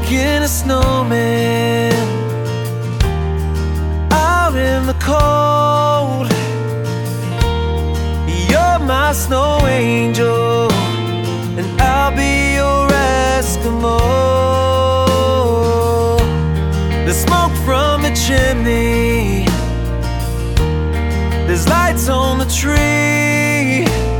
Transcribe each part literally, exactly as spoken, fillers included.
making a snowman out in the cold. You're my snow angel, and I'll be your Eskimo. The smoke from the chimney, there's lights on the tree.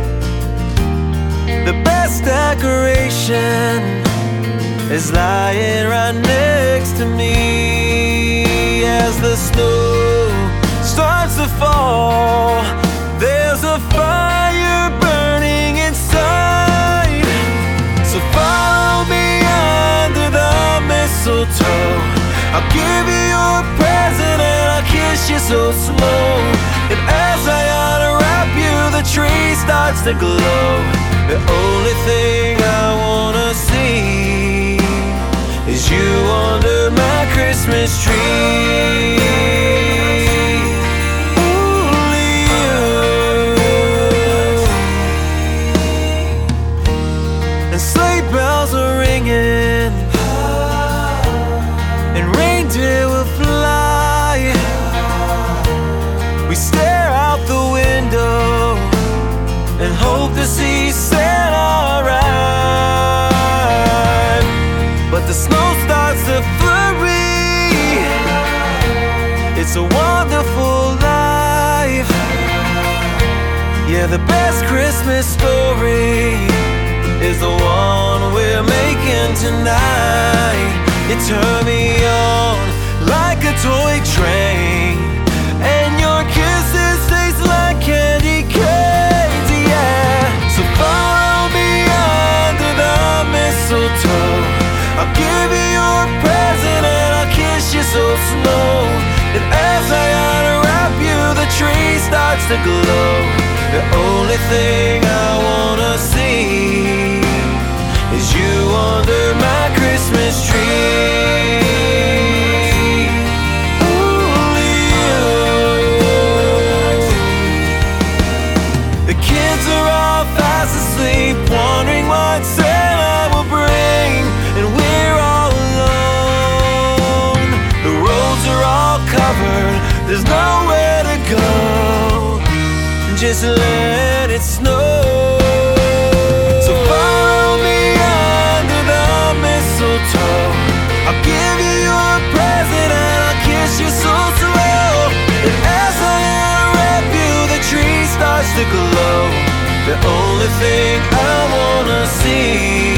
The best decoration is lying right next to me. As the snow starts to fall, there's a fire burning inside. So follow me under the mistletoe. I'll give you your present and I'll kiss you so slow. And as I unwrap you, the tree starts to glow. The only thing I wanna see is you under my Christmas tree. Only you. And sleigh bells are ringing, and reindeer will fly. We stare out the window and hope to see Santa arrive. But the snow starts to flurry. It's a wonderful life. Yeah, the best Christmas story is the one we're making tonight. You turn me on like a toy train, and your kisses taste like candy canes, yeah. So follow me under the mistletoe. I'll give you your present and I'll kiss you so slow. And as I unwrap you, the tree starts to glow. The only thing I wanna see is you under my Christmas tree. Only you. The kids are all fast asleep, wondering what Santa will bring, and we're all alone. The roads are all covered, there's nowhere to go. Just let it snow. So follow me under the mistletoe. I'll give you your present and I'll kiss you so slow. And as I unwrap you, the tree starts to glow. The only thing I wanna see